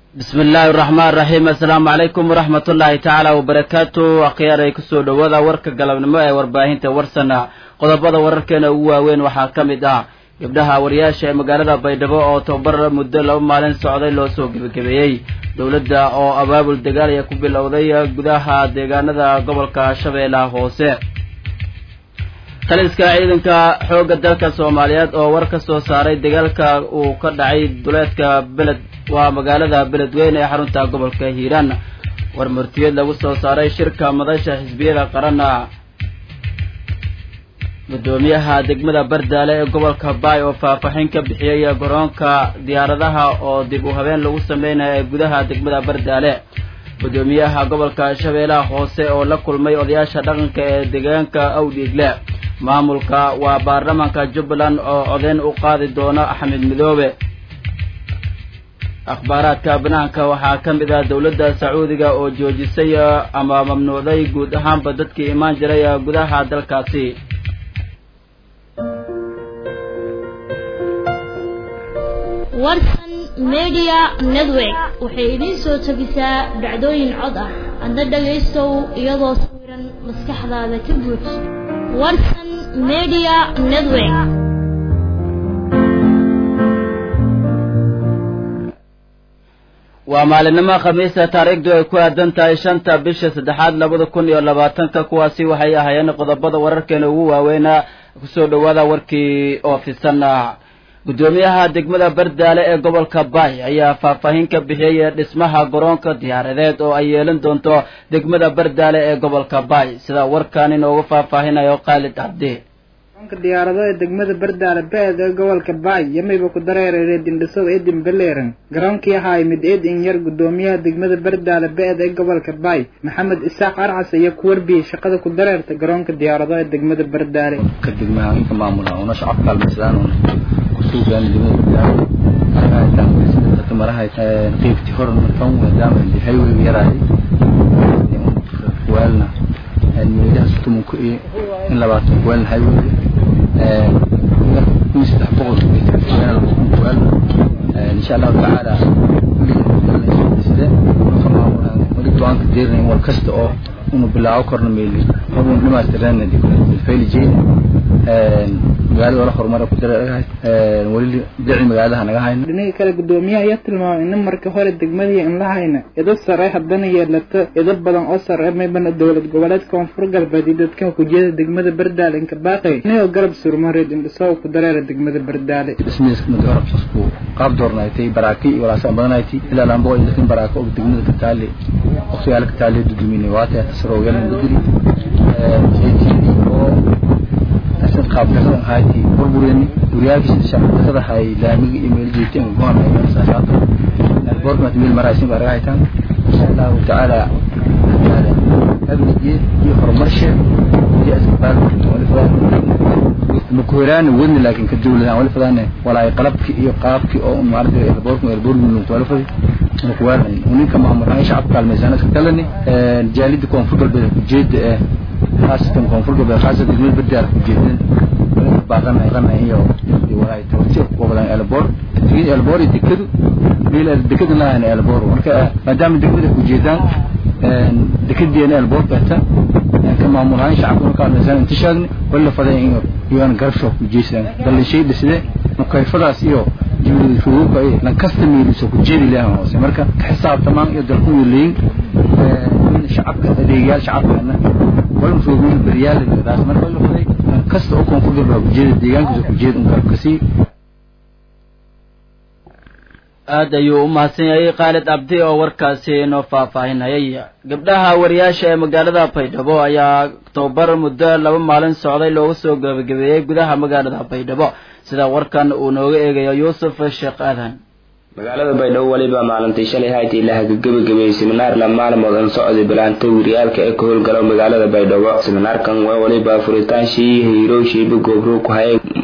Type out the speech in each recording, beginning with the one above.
بسم الله الرحمن الرحيم السلام عليكم ورحمة الله تعالى وبركاته أخياري كسو دوada warka galabnimo ee warbaahinta warsana qodobada wararkeena ugu waaweyn waxa kamid ah gabdhaha wariyaasha ee magaalada Baydhabo oo tababar muddo 2 maalin socday loo soo gabagabeeyay dawladda oo abaabul dagaal ay ku bilowday gudaha deegaanada gobolka Shabeellaha Hoose taliska ciidanka xooga dalka Soomaaliyeed oo war ka soo saaray dagaalka uu ka dhacay duleedka beled waa magaalada beledweyne ee xarunta gobolka Hiiraan war martiyad lagu soo saaray shirka madasha xisbiyada qaranka gudoomiyaha degmada Bardaale ee gobolka Baay oo faahfaahin ka bixiyay garoonka diyaaradaha oo dib u habeen lagu sameeyay gudaha degmada Bardaale gudoomiyaha gobolka Shabeellaha Hoose oo la kulmay odayaasha dhaqanka ee deegaanka Awdhiigle maamulka waa baarlamaanka Jubbaland oo codeyn u qaadi doona Axmed Midoobe akhbaaraadka banaanka waxa kamid ah dawladda Sacuudiga oo joojisay ama mamnuucday guud ahaanba dadkii imaan jiray gudaha dalkaasi warsan media network waxay idin soo tabisaa dhacdooyin cod ah anda dhageysto iyadoo sawiran maskaxdaada ka buux warsan media network waa maalinimo khamiista taariikhdu ay ku aadan tahay 5 bisha 3 2020 kuwaasi waxay ahaayeen qodobada wararkeena ugu waaweyn ku soo dhawaada warkii oo fisan gudoomiyaha degmada Bardaale ee gobolka Baay ayaa faahfaahin ka bixiyay dhismaha garoonka diyaaradeed oo ay yeelan doonto degmada Bardaale ee gobolka Baay sida warkaan inoogu faahfaahinayo Khalid Abdi diyaaradaha degmada Bardaale ee gobolka Baay yamayba ku dareeray dindhiso eedin baleeran garoonkii ahaa mid eedin yar gudoomiyaha degmada Bardaale ee gobolka Baay Maxamed Isaaq Arcas ayaa ku warbiyay shaqada ku dareerta garoonka diyaaradaha degmada Bardaale ka degmaha inta maamula oo shacabka almaslaan ku suuqan degmada Bardaale ay tamaraha qeybtii hore markaan wadaama highway yaraay walna meelaha sutumku in 20 wal highway مستح بقول إن شاء الله تعالى ولكن أنك ديرني والكست أو إنه بالله أكرنا ميلي هو نما استرنا دي الفيل جين قال ولا خر مرة كتير ولي دعي مقالها أنا جاهين. دنيا كلا قدوميها يتلمع إن مرة كهول الدجمالية إن لها هنا إذا السرايح الدنيا لت إذا بدن أسر ما بين الدولة جوالات كون فرق البديدة كان كوجيد الدجمال البردال إنك باقي نيو قرب سر مرة إن بسوا كدرار الدجمال البردال. اسمي اسمه جرب صفو قاب دورنا يتي براكي ولا سامبنا يتي إلا لامبو إذا كان براكو الدجمال التالي أخويا لك تالي الدجميني واتي سروا جل بدري أسد قابل كذا هاي بربوريني ورياضي الشعب كذا هاي لامي إيميل جيتين وقام على الساعات البورد ما تميل مراسم برغايتان إن شاء الله تعالى هذا الجيل يخرج مرشة جاء سبب والفلان مكوران ودن لكن كدولة والفلان ولا يقلبك يقابك أو معرض البورد من والفلان مكوران ونيك ما عمرنا شعب كالميزان كتلني جالد كونفور بالجد خاصة كونفور بالخاصة بالجد بدار جدا بعضنا يغنى هي وراي توجه وبلان البور تجي البور يدكد بيلا دكد لا يعني البور وكا ما دام دكد وجيدان دكد دي انا البور بتا كما مران شعبنا كان ميزان انتشار ولا فدان يوان غرفو جيسان دل شيء بسده مكيفداس iyo shuruuc ay la kastamiyay soo jeedi lahayn marka xisaab tamaan iyo dalku leeyin shacabka adeeyaal shacabkana wal musuuliin bariyaal daas marka la faday kasta oo koon ku diro jeedi deegaanka ku jeedi qarkasi aad ayuu u mahadsan yahay Khalid Abdi oo warkaasi inoo faahfaahinayay gabdhaha wariyaasha ee magaalada Baydhabo ayaa tababar muddo 2 maalin socday loogu soo gabagabeeyay gudaha magaalada Baydhabo sida warkan uu nooga eegayo Yuusuf Sheekh Aadan magaalada Baydhabo waliba maalintii shalay hay'ad ilaah gabagabeeyay seminar la maalmood socday bilaanta wariyaalka ee ka howlgala magaalada Baydhabo seminarkan waa waliba furitaanshii Hiroshi Bugobro ku hayay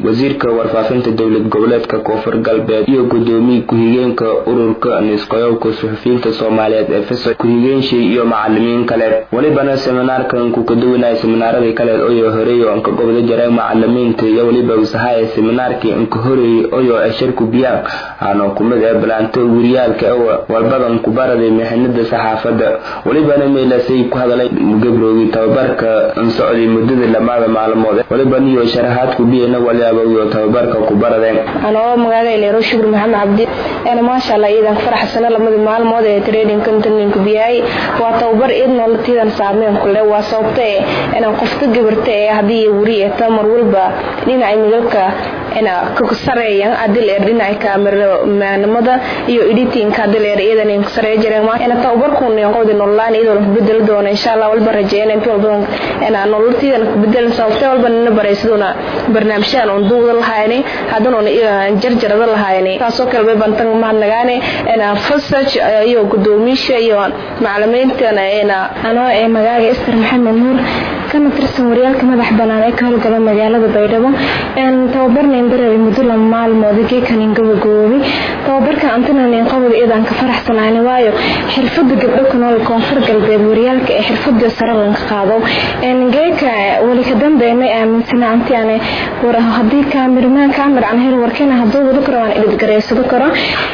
wasiirka warfaafinta dowlad goboleedka koonfur galbeed iyo gudoomiye ku-xigeenka ururka nisqayowka suxufiyiinta Soomaaliyeed ee FISO ku-xigeenshii iyo macallimiin kale walibana seminaarkan ku kaduwanay seminaaradii kale oo horeeyo anka gobol jaray macallimiinta iyo waliba wasahay seminaarkii anka horeeyay oo ay shirku biyaan aanu kumid ah balaanto wariyaalka walbadan ku baraday mehnada saxaafada walibana meelasay ku hadalay gabroogi tababarka socday muddada lamaada maalmood walibana iyo sharaxaad ku biyana waliba iyo tababarka ku baradeen anoo magaalada Leero Shukr Maxamed Cabdi ana ma sha Allah iidan faraxsana lamada maalmood ee training content ku biyay waa tababar idna latiidan saameyn ku leh waa sababtay inaan qofka gabarta ee hadii wariye tamar walba dhinaca midalka ina ku sareeyaan adil ee dhinaca camera iyo editing ka daleer iidan in sareey jireen ma ina tababarku noqdo online idoo bedel doona insha Allah walba rajeeyna inta walba ina nololtiidan bedel sababtay walba in baraysaduna barnaamijyada oo duuda lahaynay hadana jarjarada lahaynay taasoo kale bay bantan ma nagaane ina fassaj iyo gudoomiye iyo macallimiinta ina anoo ee magaalada Istar Maxamed Nuur kana tirsan wariyalka madax banaan ee ka howlgala magaalada Baydhabo tababarna indaray muddo maalmood kan gabagoobi tababarka antana qabad iidan ka faraxsanahay waayo xirfada gabdho ku nool koonfur galbeed wariyalka ee xirfada sare laga qaado geeka wali ka dambeeyay aaminsanaa antiane war hadii cameraman aan hel warkana haduu wada karaan idin gareysado karo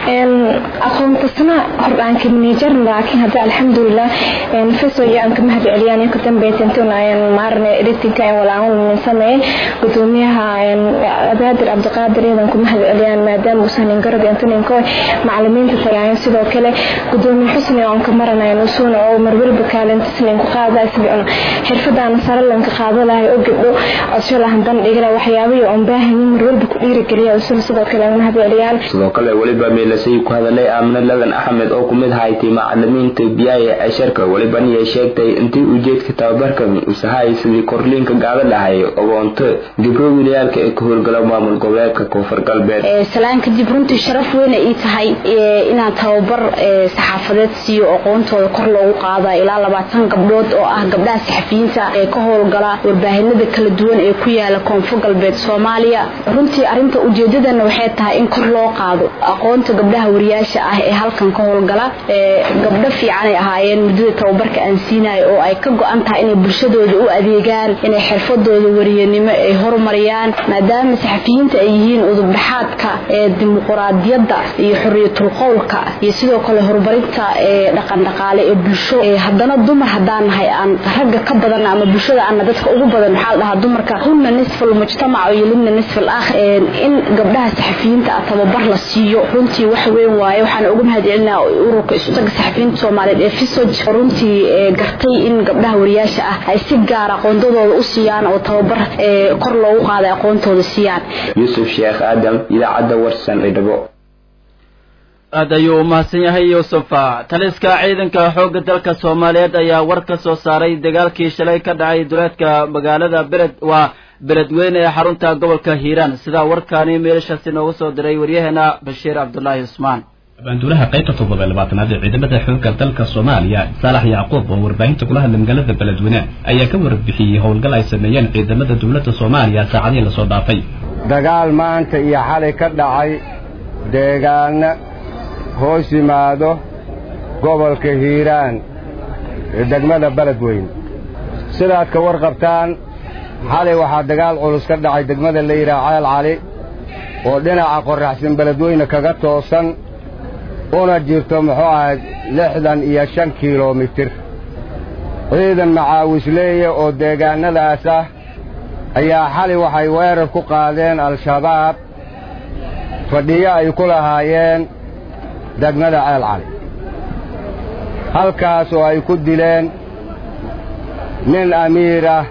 aqoontasna hordaanka manager laakiin hada alxamdulillah FISO yaan ka mahad celiyaan ka dambeeyay marne editing ka wala aan sameeyay gudoomiyaha Abaadir Abdiqaadir idan ku mahad celiyaan maadaama uusan garad intaan ko macallimiinta tagayaan sidoo kale gudoomiye Xusni oo ka maranayno suuna oo marwalba kaalintiisna ku qaaday sababna xirfadana sare lan ka qaadalahay oo gabdho asalahan dan dhigala waxyaabaha oo baahan marwalba ku dhiirigeliya sidoo kale mahad celiyaan sidoo kale waliba meelasay ku hadalay Aamina Ladan Axmed oo ku mid ahayd macallimiinta biyaya ee shirka waliba niye sheegtay intii ujeedka tababarkan usahay sidii korliinka gaada lahay ogoonto gabrooyaalka ee ku howlgala maamul goboleedka koonfur galbeed salaanka dib runtii sharaf weyn ay tahay inaan tababar saxaafadeed siiyo aqoontooda kor loogu qaado ilaa 20 gabdhood oo ah gabdhaha saxafiyiinta ee ka howlgala warbaahinada kala duwan ee ku yaala koonfur galbeed Soomaaliya runtii arinta ujeedadana waxay tahay in kor loo qaado aqoonta gabdhaha wariyaasha ah ee halkan ka howlgala gabdho fiican ay ahaayeen muddada tababarka aan siinay oo ay ka go'an tahay inay bulshadooda u adeegaan inay xirfadooda wariyanimo ay horumariyaan maadaama saxafiyiinta ay yihiin udub dhaxaadka ee dimuqraadiyadda iyo xorriyatul qowlka iyo sidoo kale horumarinta dhaqan dhaqaale ee bulsho haddana dumar hadaan nahay aan ragga ka badan ama bulshada aan dadka ugu badan waxa la dhahaa dumarka hunna nisful mujtamac iyo linna nisful aakhir in gabdhaha saxafiyiinta tababar la siiyo runtii wax weyn waaye waxaan ugu mahadcelinaa ururka isu tag saxafiyiinta Soomaaliyeed ee FISO runtii gartay in gabdhaha wariyaasha ah ay si gaar ah aqoontooda u siiyaan oo tababar kor loogu qaaday aqoontooda siiyaan Yusuf Sheekh Adam idaacada warsan idabo adayo mahadsan yahay Yusuf taliska ciidanka xoogga dalka Soomaaliyeed ayaa war ka soo saaray dagaalkii shalay ka dhacay duleedka magaalada beledweyne ee xarunta gobolka Hiiraan sida warkaani meeshaasi noogu soo diray wariyahana Bashiir Abdullaahi Usmaan bandulaha qaybta 27aad ee ciidamada xoogga dalka Soomaaliya Saalax Yaaqoob oo warbaahinta kula hadlay magaalada beledweyne ayaa ka warbixiyay howlgal ay sameeyeen ciidamada dawladda Soomaaliya saacadii la soo dhaafay dagaal maanta iyo xalay ka dhacay deegaan hoos yimaado gobolka Hiiraan ee degmada beledweyne sidaad ka warqabtaan xalay waxaa dagaal culus ka dhacay degmada la yiraahdo Ceel Cali oo dhinaca qoraxsan beledweyne kaga toosan una jirto muxuu ahayd 65 kiiloomitir ciidan macaawisleeye oo deegaanadaas ah ayaa xalay waxay weerar ku qaadeen al-shabaab fadhiyo ay ku lahaayeen degmada Ceel Cali halkaas oo ay ku dileen nin amiir ah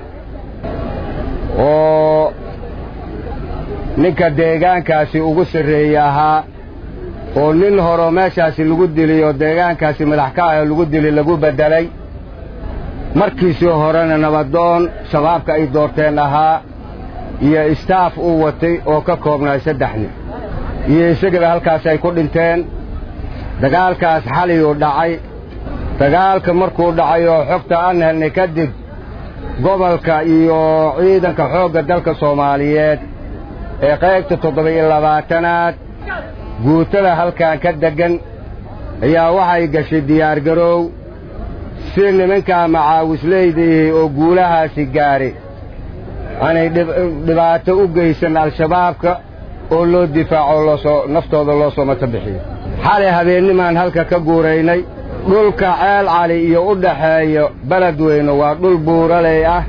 oo ninka deegaankaasi ugu sarreeyay ahaa oo nin hore meeshaasi lagu dilay oo deegaankaasi madax ka ah lagu dilay lagu bedelay markiisii horena nabadoon shabaabka ay doorteen ahaa iyo staff uu watay oo ka koobnaa 3 nin iyo isaga halkaas ay ku dhinteen dagaalkaas xalay uu dhacay dagaalka markuu dhacay oo xogta aan helnay kadib gobolka iyo ciidanka xoogga dalka Soomaaliyeed ee qaybta 27aad guutada halkan ka degan ayaa waxay gashay diyaar garow si nimanka macaawisleyda oo guulahaasi gaaray aanay dhibaato u geysan al-shabaabka oo loo difaaco naftooda loo soo matabixiyo xalay habeennimaan halka ka guuraynay dhulka ceel cali iyo u dhaxeeyo Beledweyne waa dhul buuraley ah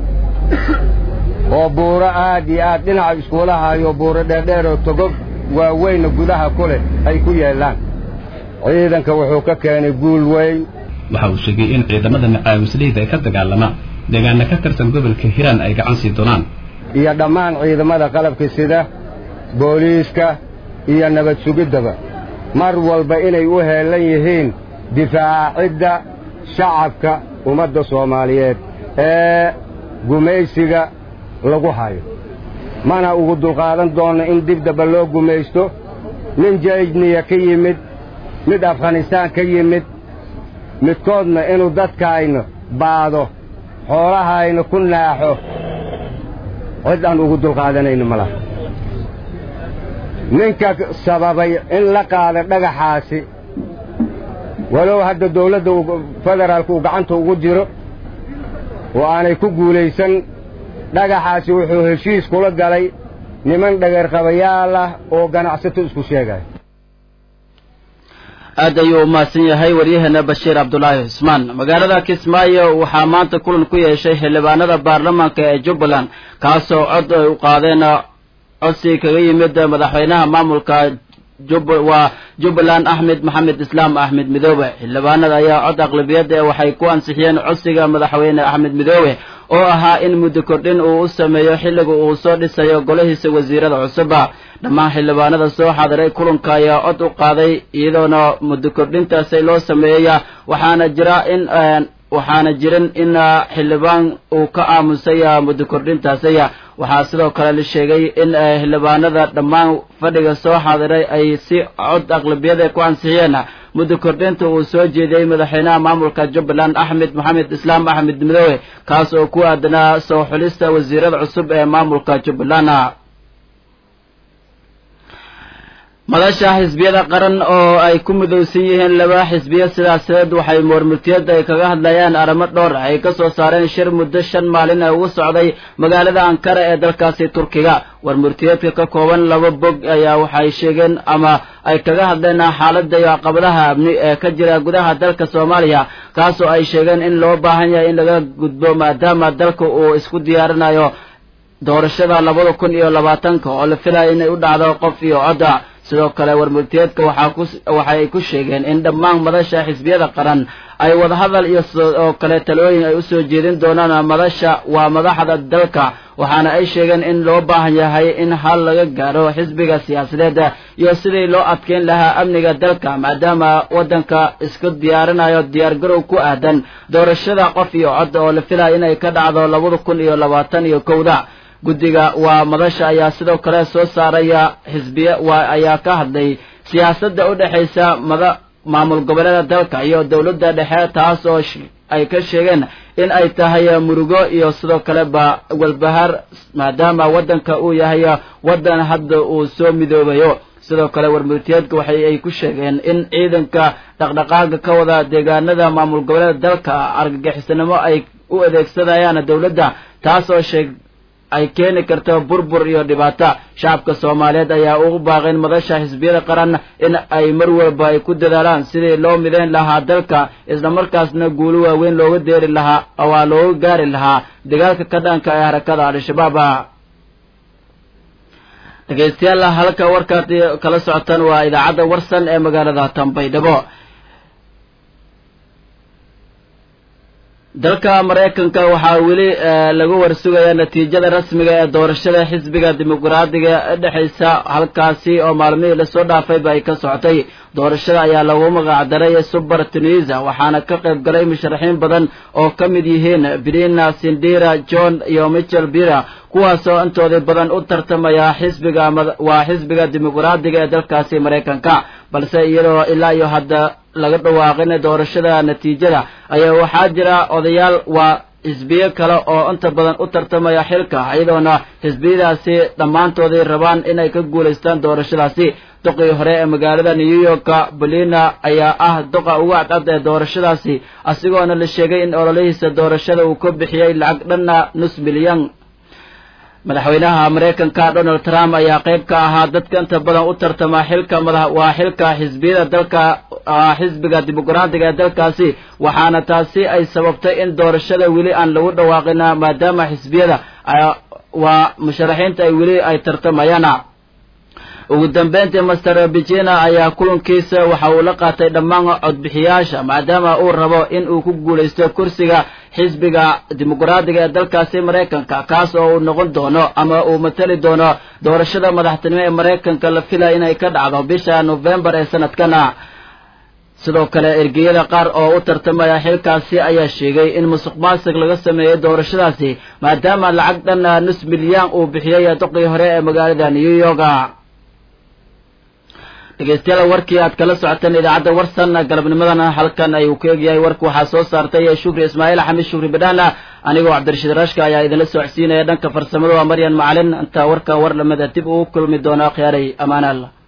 oo buuro aad iyo aad dhinaca iskuulaha iyo buuro dheer oo togog waaweyn gudaha kule ay ku yeelaan ciidanka wuxuu ka keenay guul weyn waxa uu sheegay in ciidamada macaawisleyda ay ka dagaalamaan deegaanka ka tirsan gobolka Hiiraan ay gacan sii doonaan iyo dhammaan ciidamada qalabka sida booliiska iyo nabad sugidaba mar walba inay u heelan yihiin difaacidda shacabka ummadda Soomaaliyeed ee gumaysiga lagu hayo mana ugu dulqaadan doono in dibdaba loo gumaysto nin jeejniya ka yimid mid Afghanistan ka yimid midkoodna inuu dadkaayna baado xoolahayna ku naaxo cid aan ugu dulqaadanayno malaha ninka sababay in la qaado dhagaxaasi walow hadda dawladda federaalku gacanta ugu jiro oo aanay ku guulaysan dhagaxaasi wuxuu heshiis kula galay niman dhageer qabayaal ah oo ganacsato isku sheegay aad ayuu maasan yahay wariyahana Bashiir Abdullaahi Usmaan magaalada Kismaayo waxaa maanta kulan ku yeeshay xildhibaanada baarlamaanka ee Jubbaland kaasoo cod ay u qaadeen codsi kaga yimid madaxweynaha maamulka Jubbaland Ahmed Maxamed Islaam Ahmed Midoobe xildhibaanada ayaa cod aqlabiyad waxay ku ansixiyeen codsiga madaxweyne Ahmed Midoobe oo ahaa in muddo kordhin uu sameeyo xilliga uu soo dhisayo golahiisa wasiirada cusub dhammaan xildhibaanada soo xadiray kulanka ayaa cod u qaaday iyadoona muddo kordhintaas loo sameeyay waxaana jirin in xildhibaan uu ka aamusay muddo kordhintaas waxaa sidoo kale la sheegay in xildhibaanada dhammaan fadhiga soo xadiray ay si cod aqlabiyad ku ansixiyeen muddo kordhinta uu soo jeediyay madaxweynaha maamulka Jubbaland Ahmed Maxamed Islaam Ahmed Midoobe kaas oo ku aadanaa soo xulista wasiirada cusub ee maamulka Jubbaland madasha xisbiyada qaran oo ay ku midowsan yihiin laba xisbiya sidaaseed waxay moormurtiyada ay kaga hadlayaan arrimo dhowr ay ka soo saareen shir muddo 5 maalin ay ugu socday magaalada Ankara ee dalkaasi Turkiga warmurtiyadka ka kooban 2 bog ayaa waxay sheegeen ama ay kaga hadleen xaaladda iyo caqabadaha amni ee ka jira gudaha dalka Soomaaliya kaasoo ay sheegeen in loo baahan yahay in laga gudbo maadaama dalka uu isku diyaarinayo doorashada 2020 oo la filayo inay u dhacdo qof iyo cod sidoo kale warmurtiyadka waxay ku sheegeen in dhammaan madasha xisbiyada qaran ay wada hadal iyo oo kale talooyin ay u soo jeedin doonaan madaxda dalka waxaana ay sheegeen in loo baahan yahay in hal laga gaaro xisbiga siyaasadeed iyo sidii loo adkeyn lahaa amniga dalka maadaama wadanka isku diyaarinayo diyaar garow ku aadan doorashada qof iyo cod oo la filayo inay ka dhacdo 2021 guddiga waa madasha ayaa sidoo kale soo saaraya xisbiya ayaa ka hadlay siyaasadda u dhaxaysa maamul goboleedka dalka iyo dawladda dhexe taas oo ay ka sheegeen in ay tahay murugo iyo sidoo kale walbahaar maadaama wadanka uu yahay wadan hadda uu soo midoobayo sidoo kale warmurtiyadka waxay ku sheegeen in ciidanka dhaqdhaqaaqa ka wada deegaanada maamul goboleedka dalka argagixisnimo ay u adeegsadayaan dawladda taas oo ay keeni karto burbur iyo dhibaato shacabka Soomaaliyeed ayaa ugu baaqeen madasha xisbiyada qaran in ay mar walba ay ku dadaalaan sidii loo mideyn lahaa dalka isla markaasna guulo waaweyn looga deeri lahaa oo loo gaari lahaa dagaalka ka dhanka ah harakada al-shabaab dhageystayaal halka warkaad kala socotaan waa idaacadda Warsan ee magaalada Tanbaydhabo dalka Mareykanka waxaa weli lagu warsugayaa natiijada rasmiga ee doorashada xisbiga dimuqraadiga ee dhaxaysa halkaasi oo maalmihii la soo dhaafay bay ka socotay doorashada ayaa lagu magac daray Super Tunisia waxaana ka qayb galay musharaxiin badan oo ka mid yihiin Brina Sindira John iyo Michael Bira kuwaas oo intooda badan u tartamaya xisbiga dimuqraadiga ee dalkaasi Mareykanka balse iyadoo ilaa iyo hadda laga dhawaaqin doorashada natiijada ayaa waxaa jira odayaal xisbiyo kale oo inta badan u tartamaya xilka iyadoona xisbiyadaasi dhammaantoodii rabaan inay ka guulaystaan doorashadaasi doqii hore ee magaalada New York Bolina ayaa ah doqa ugu cadcad ee doorashadaasi asigoona la sheegay in ololihiisa doorashada uu ka bixiyay lacag dhan nus milyan madaxweynaha Mareykanka Donald Trump ayaa qayb ka ahaa dadka inta badan u tartama xilka xilka xisbiyada dalka xisbiga dimuqraadiga ee dalkaasi waxaana taasi ay sababtay in doorashada wili aan lagu dhawaaqin maadaama xisbiyada waa musharaxiinta ay wili ay tartamayaan ugu dambeyntii Mr. Bijena ayaa kulankiisa waxa uu la qaatay dhammaan codbixiyaasha maadaama uu rabo in uu ku guuleysto kursiga xisbiga dimuqraadiga ee dalkaasi Mareykanka kaas oo uu noqon doono ama uu matali doono doorashada madaxtinimo ee Mareykanka la filayo inay ka dhacdo bisha November ee sanadkan sidoo kale ergeyada qaar oo u tartamaya xilkaasi ayaa sheegay in musuqmaasuq laga sameeyay doorashadaasi maadaama lacag dhan nus milyan uu bixiyay doqii hore ee magaalada New York dhegeystayaal warkii aad kala socoteen idaacadda Warsan galabnimadana halkan ayuu ku eegyahay warku waxa soo saartay Shukri Ismaaciil Xamiid Shukri Badana anigoo Cabdirashiid Rashka ayaa idin la socodsiinaya dhanka farsamada waa Maryan Macalin inta warka war lamada dib u kulmi doona khiyaaray amaana Allah